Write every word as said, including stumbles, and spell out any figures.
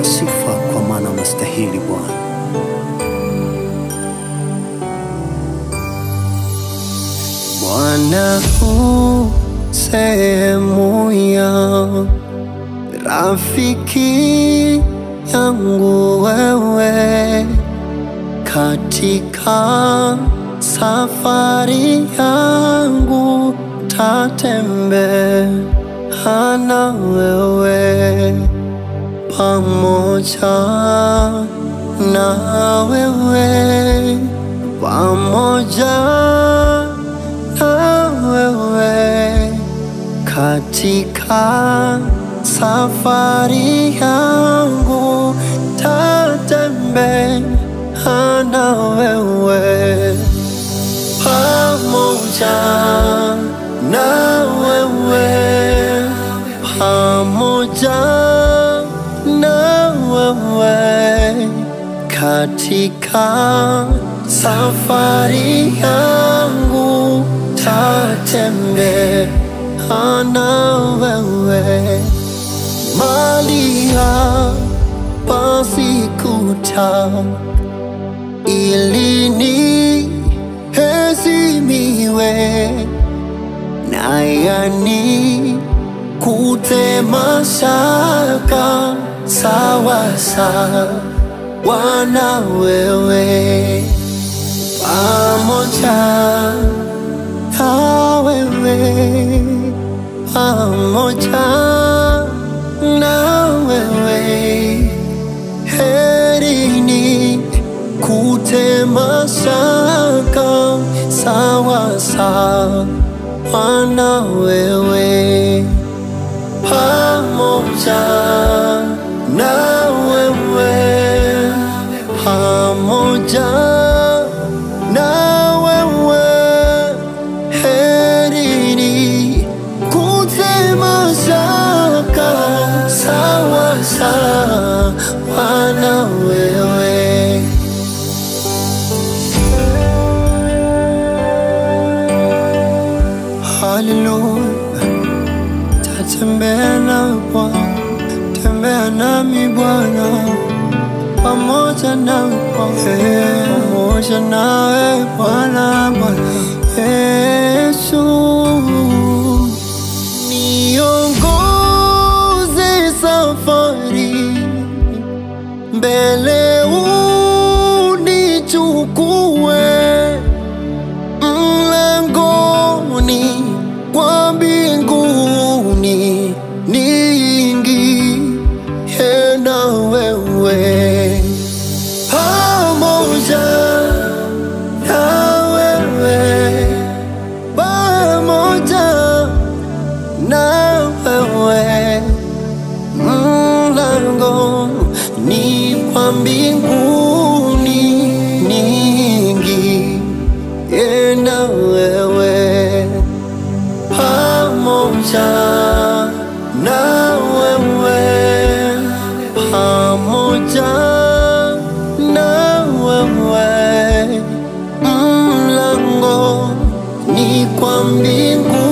sifa kwa maana unastahili Bwana. Bwana u sehemu ya rafiki yangu wewe, katika safari yangu tatembea na wewe, pamoja na wewe, pamoja na wewe, katika safari yangu tatembea na wewe, pamoja na wewe, pamoja na wewe, katika safari yangu tatembea na wewe. Mahali hapa sikutaka ili niheshimiwe, na yani kutema shaka sawa sawa na wewe, pamoja na wewe, pamoja na wewe, heri ni kutema shaka sawa sawa na wewe, pamoja na wewe, pamoja na wewe, heri ni kutema shaka sawa sawa na wewe. Hallelujah, tatembea na Bwana, tembea nami Bwana, pamoja na wewe, pamoja nawe Bwana, Bwana Yesu. Niongoze safari mbele, unichukue mlangoni kwa mbinguni, niingie na wewe, pamoja na wewe, pamoja na wewe, mlangoni kwa mbinguni, niingie na wewe, pamoja na wewe, pamoja na wewe, mlangoni kwa mbinguni.